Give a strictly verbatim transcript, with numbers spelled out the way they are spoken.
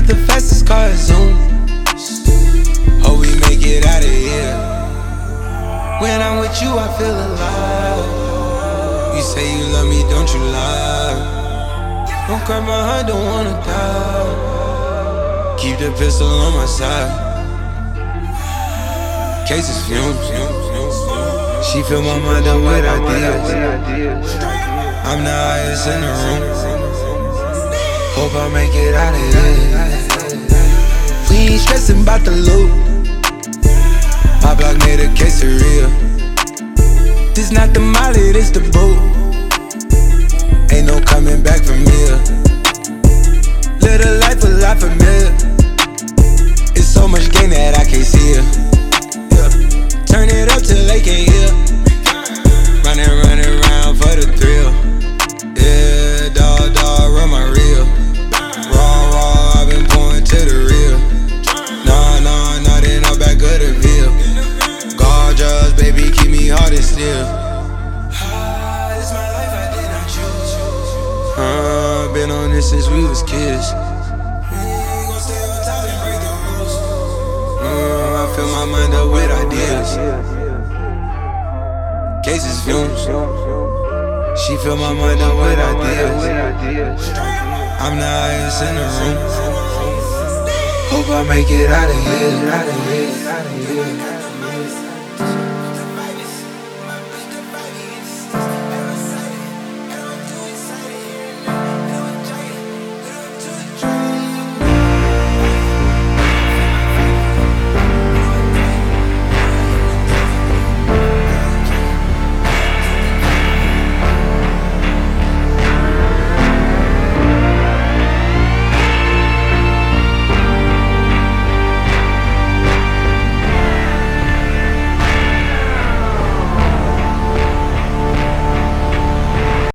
not the fastest car, Zoom. Hope we make it out of here. When I'm with you, I feel alive. You say you love me, don't you lie. Don't cry my heart, don't wanna die. Keep the pistol on my side. Cases fumes. She fill my mind up with ideas. I'm the highest in the room. Hope I make it out of here. We ain't stressing about the loot. My block made a quesadilla. This not the molly, this the boot. Ain't no coming back from here. Live a life a lot familiar. It's so much gain that I can't see it. Yeah. Turn it up till they can't hear. Running, running around for the thrill. Yeah, dawg, dawg, run my reel. Raw, raw, I've been pouring to the real. Nah, nah, nah, then I'm back of the veil. Gorgeous, baby, keep me hard and still. This my life, I did not choose. Uh, been on this since we was kids. Uh, I fill my mind up with ideas. Cases fumes. She fill my mind up with ideas. I'm the highest in the room. Hope I make it out of here.